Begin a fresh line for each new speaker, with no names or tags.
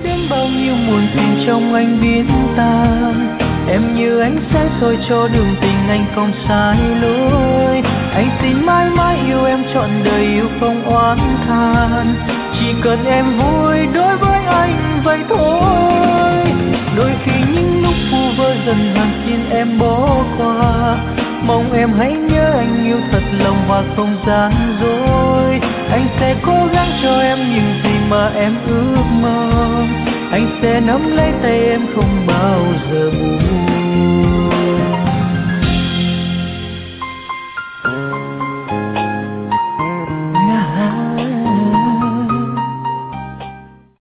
đến bao nhiêu muộn phiền trong anh biến tan. Em như ánh sáng soi cho đường tình anh không sai lối. Anh xin mãi mãi yêu em trọn đời, yêu không oán than. Chỉ cần em vui đối với anh vậy thôi. Đôi khi những lúc vu vơ dần hàng xin em bỏ qua. Mong em hãy nhớ anh yêu thật lòng và không gian dối. Anh sẽ cố gắng cho em những gì mà em ước mơ. Anh sẽ nắm lấy tay em không bao giờ buông.